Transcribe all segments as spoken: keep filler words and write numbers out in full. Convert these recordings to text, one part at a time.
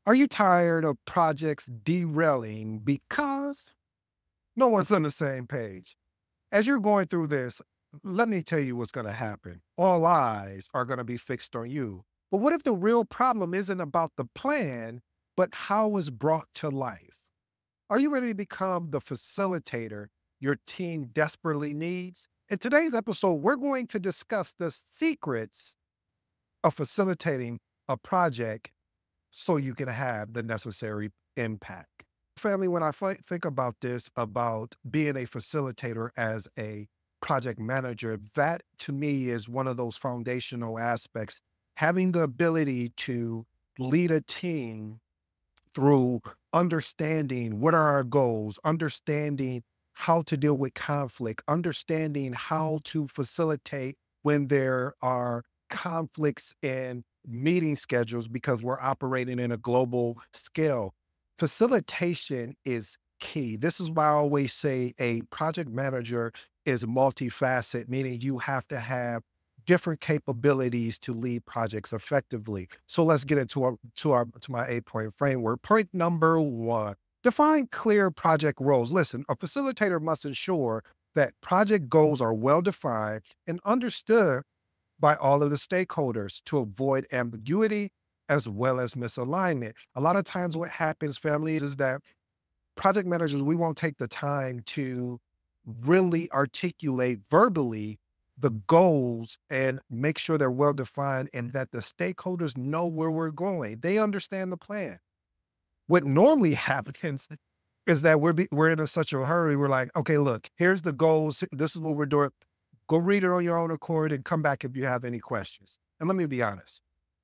Are you tired of projects derailing because no one's on the same page? As you're going through this, let me tell you what's going to happen. All eyes are going to be fixed on you. But what if the real problem isn't about the plan, but how it's brought to life? Are you ready to become the facilitator your team desperately needs? In today's episode, we're going to discuss the secrets of facilitating a project so you can have the necessary impact. Family, when I fi- think about this, about being a facilitator as a project manager, that to me is one of those foundational aspects. Having the ability to lead a team through understanding what are our goals, understanding how to deal with conflict, understanding how to facilitate when there are conflicts in meeting schedules because we're operating in a global scale. Facilitation is key. This is why I always say a project manager is multifaceted, meaning you have to have different capabilities to lead projects effectively. So let's get into our to our to my eight point framework. Point number one: define clear project roles. Listen, a facilitator must ensure that project goals are well defined and understood by all of the stakeholders to avoid ambiguity as well as misalignment. A lot of times, what happens, families, is that project managers, we won't take the time to really articulate verbally the goals and make sure they're well defined and that the stakeholders know where we're going. They understand the plan. What normally happens is that we're be, we're in a, such a hurry. We're like, okay, look, here's the goals. This is what we're doing. Go read it on your own accord and come back if you have any questions. And let me be honest.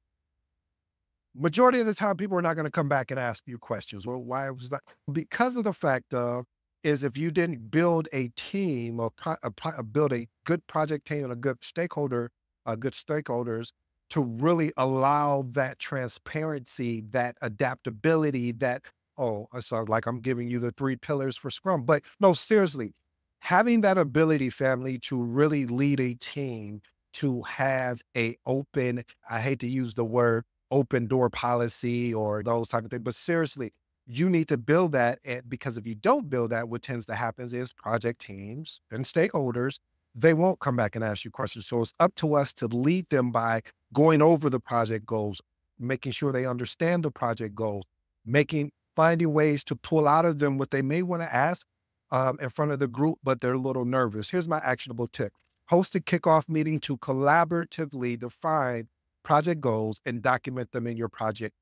Majority of the time, people are not going to come back and ask you questions. Well, why was that? Because of the fact of is if you didn't build a team or pro- a pro- uh, build a good project team and a good stakeholder, uh, good stakeholders to really allow that transparency, that adaptability, that, oh, it sounds like I'm giving you the three pillars for Scrum. But no, seriously, having that ability, family, to really lead a team, to have a open, I hate to use the word open door policy or those type of things. But seriously, you need to build that. And because if you don't build that, what tends to happen is project teams and stakeholders, they won't come back and ask you questions. So it's up to us to lead them by going over the project goals, making sure they understand the project goals, making, finding ways to pull out of them what they may want to ask um, in front of the group, but they're a little nervous. Here's my actionable tip. Host a kickoff meeting to collaboratively define project goals and document them in your project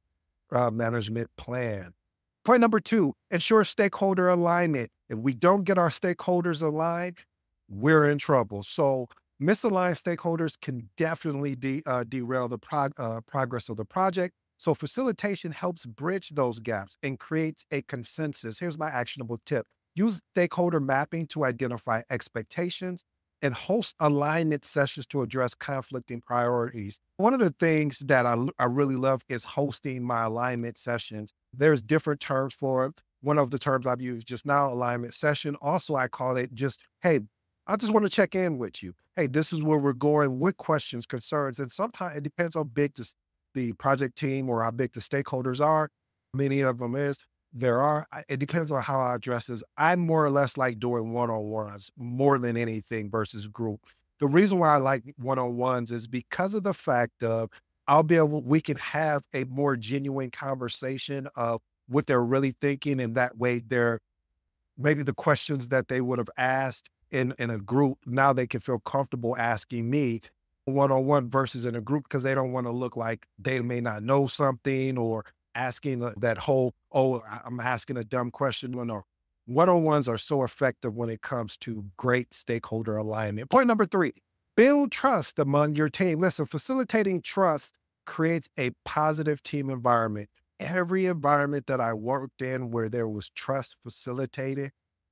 uh, management plan. Point number two, ensure stakeholder alignment. If we don't get our stakeholders aligned, we're in trouble. So misaligned stakeholders can definitely de- uh, derail the prog- uh, progress of the project. So facilitation helps bridge those gaps and creates a consensus. Here's my actionable tip. Use stakeholder mapping to identify expectations and host alignment sessions to address conflicting priorities. One of the things that I, I really love is hosting my alignment sessions. There's different terms for it. One of the terms I've used just now, alignment session. Also, I call it just, hey, I just want to check in with you. Hey, this is where we're going. What questions, concerns? And sometimes it depends how big this, the project team or how big the stakeholders are. Many of them is. There are, I- it depends on how I address this. I more or less like doing one-on-ones more than anything versus group. The reason why I like one-on-ones is because of the fact of I'll be able, we can have a more genuine conversation of what they're really thinking. And that way they're maybe the questions that they would have asked in, in a group, now they can feel comfortable asking me one-on-one versus in a group because they don't want to look like they may not know something or asking uh, that whole, oh, I- I'm asking a dumb question. No, no. One-on-ones are so effective when it comes to great stakeholder alignment. Point number three, build trust among your team. Listen, facilitating trust creates a positive team environment. Every environment that I worked in where there was trust facilitated,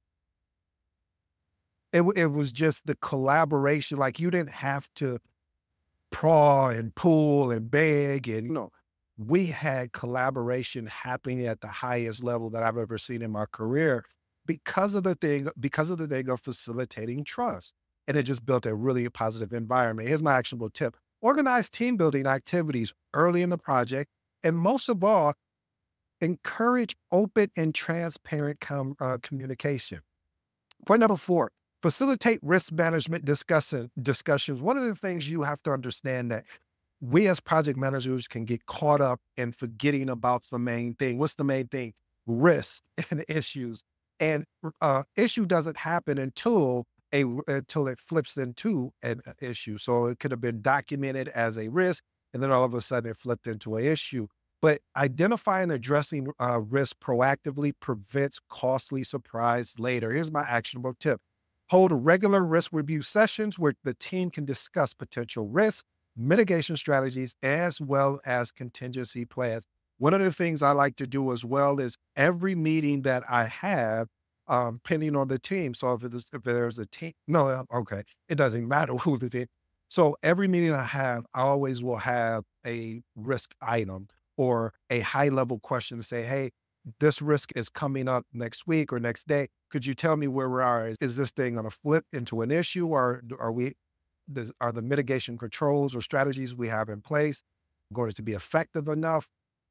it, w- it was just the collaboration. Like you didn't have to praw and pull and beg and, you know, we had collaboration happening at the highest level that I've ever seen in my career because of the thing, because of the thing of facilitating trust. And it just built a really positive environment. Here's my actionable tip. Organize team building activities early in the project. And most of all, Encourage open and transparent com- uh, communication. Point number four, facilitate risk management discussion, discussions. One of the things you have to understand that we as project managers can get caught up in forgetting about the main thing. What's the main thing? Risk and issues. And uh, issue doesn't happen until a until it flips into an uh, issue. So it could have been documented as a risk, and then all of a sudden it flipped into an issue. But identifying and addressing uh, risk proactively prevents costly surprise later. Here's my actionable tip. Hold regular risk review sessions where the team can discuss potential risks, mitigation strategies, as well as contingency plans. One of the things I like to do as well is every meeting that I have, um, depending on the team. So if, it's, if there's a team, no, uh, okay, it doesn't matter who the team. So every meeting I have, I always will have a risk item or a high level question to say, hey, this risk is coming up next week or next day. Could you tell me where we are? Is, is this thing going to flip into an issue, or are we, does, are the mitigation controls or strategies we have in place going to be effective enough?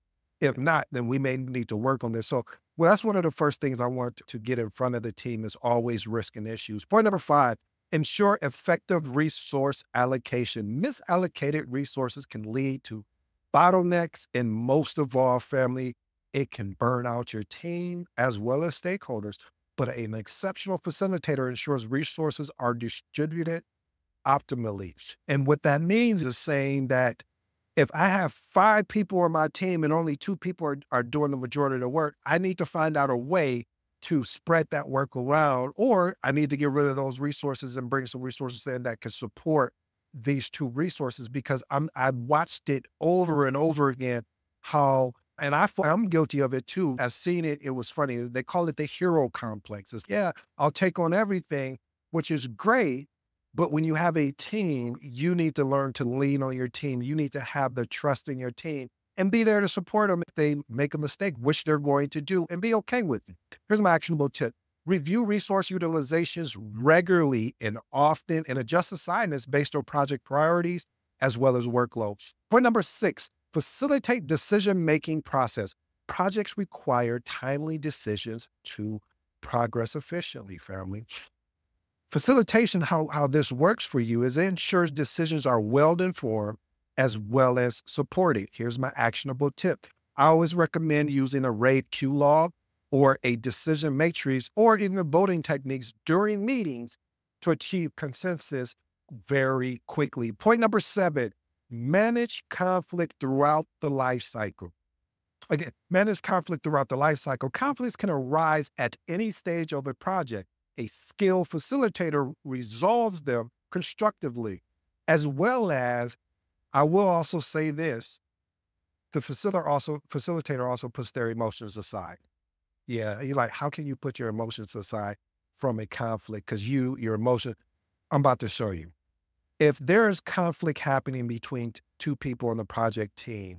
If not, then we may need to work on this. So, well, that's one of the first things I want to get in front of the team is always risk and issues. Point number five, ensure effective resource allocation. Misallocated resources can lead to bottlenecks, and most of all, family, it can burn out your team as well as stakeholders. But an exceptional facilitator ensures resources are distributed optimally. And what that means is saying that if I have five people on my team and only two people are, are doing the majority of the work, I need to find out a way to spread that work around, or I need to get rid of those resources and bring some resources in that can support these two resources, because I'm, I've watched it over and over again how, and I, I'm guilty of it too. I've seen it. It was funny. They call it the hero complex. It's, yeah, I'll take on everything, which is great. But when you have a team, you need to learn to lean on your team. You need to have the trust in your team and be there to support them if they make a mistake, which they're going to do, and be okay with it. Here's my actionable tip. Review resource utilizations regularly and often, and adjust assignments based on project priorities as well as workload. Point number six, facilitate decision-making process. Projects require timely decisions to progress efficiently, family. Facilitation, how, how this works for you is it ensures decisions are well-informed as well as supported. Here's my actionable tip. I always recommend using a RAID Q log or a decision matrix or even voting techniques during meetings to achieve consensus very quickly. Point number seven, manage conflict throughout the life cycle. Again, manage conflict throughout the life cycle. Conflicts can arise at any stage of a project. A skilled facilitator resolves them constructively, as well as, I will also say this, the facilitator also, facilitator also puts their emotions aside. Yeah, you're like, how can you put your emotions aside from a conflict? Because you, your emotion, I'm about to show you. If there is conflict happening between two people on the project team,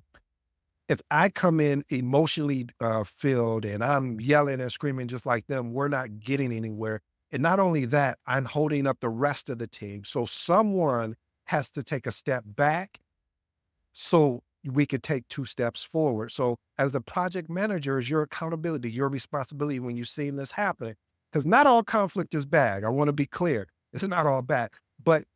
if I come in emotionally uh, filled and I'm yelling and screaming just like them, we're not getting anywhere. And not only that, I'm holding up the rest of the team. So someone has to take a step back so we could take two steps forward. So as the project manager, is your accountability, your responsibility when you're seeing this happening. Because not all conflict is bad. I want to be clear. It's not all bad. But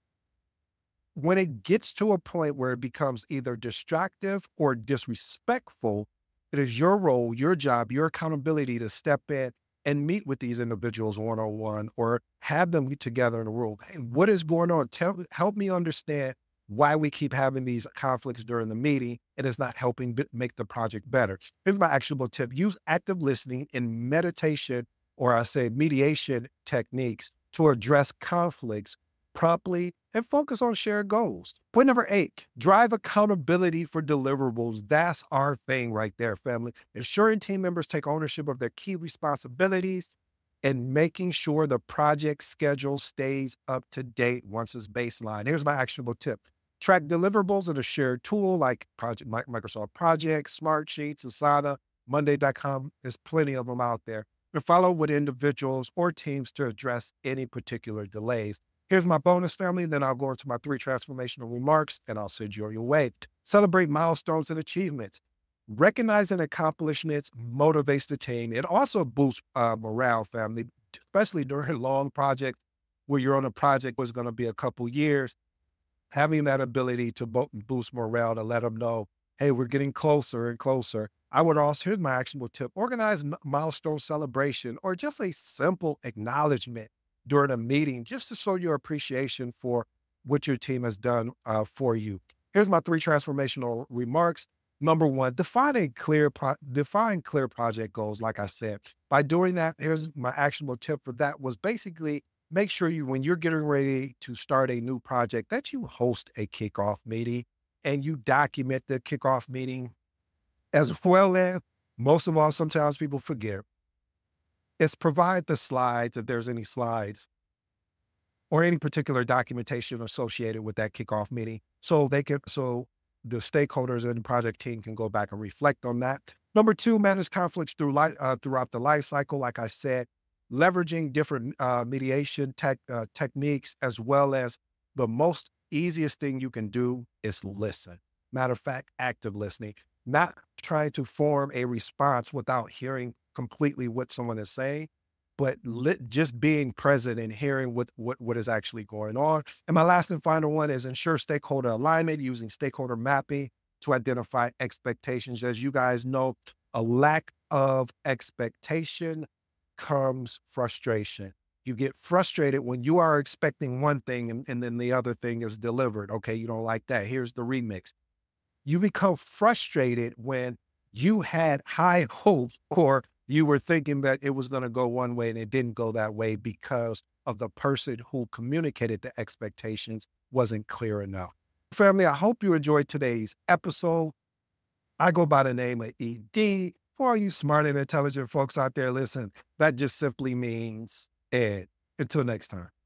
when it gets to a point where it becomes either destructive or disrespectful, it is your role, your job, your accountability to step in and meet with these individuals one-on-one or have them get together in a room. Hey, what is going on? Tell, help me understand why we keep having these conflicts during the meeting and it's not helping b- make the project better. Here's my actionable tip. Use active listening and meditation, or I say mediation techniques, to address conflicts promptly and focus on shared goals. Point number eight, drive accountability for deliverables. That's our thing right there, family. Ensuring team members take ownership of their key responsibilities and making sure the project schedule stays up to date once it's baseline. Here's my actionable tip. Track deliverables in a shared tool like Project Microsoft Project, Smartsheets, Asana, Monday dot com. There's plenty of them out there. And follow with individuals or teams to address any particular delays. Here's my bonus, family. Then I'll go into my three transformational remarks and I'll send you on your way. Celebrate milestones and achievements. Recognizing accomplishments motivates the team. It also boosts uh, morale, family, especially during long projects where you're on a project was going to be a couple years. Having that ability to bo- boost morale to let them know, hey, we're getting closer and closer. I would also, here's my actionable tip, organize m- milestone celebration or just a simple acknowledgement during a meeting just to show your appreciation for what your team has done uh, for you. Here's my three transformational remarks. Number one, define a clear pro- define clear project goals. Like I said, by doing that, here's my actionable tip for that was basically make sure you, when you're getting ready to start a new project, that you host a kickoff meeting and you document the kickoff meeting as well as, most of all, sometimes people forget, is provide the slides if there's any slides or any particular documentation associated with that kickoff meeting. So they can, so the stakeholders and the project team can go back and reflect on that. Number two, manage conflicts through li- uh, throughout the life cycle. Like I said, leveraging different uh, mediation tech, uh, techniques, as well as the most easiest thing you can do is listen. Matter of fact, active listening, not trying to form a response without hearing completely what someone is saying, but lit, just being present and hearing what, what what is actually going on. And my last and final one is ensure stakeholder alignment using stakeholder mapping to identify expectations. As you guys know, a lack of expectation comes frustration. You get frustrated when you are expecting one thing and, and then the other thing is delivered. Okay, you don't like that. Here's the remix. You become frustrated when you had high hopes or you were thinking that it was going to go one way and it didn't go that way because of the person who communicated the expectations wasn't clear enough. Family, I hope you enjoyed today's episode. I go by the name of E D. For all you smart and intelligent folks out there, listen, that just simply means Ed. Until next time.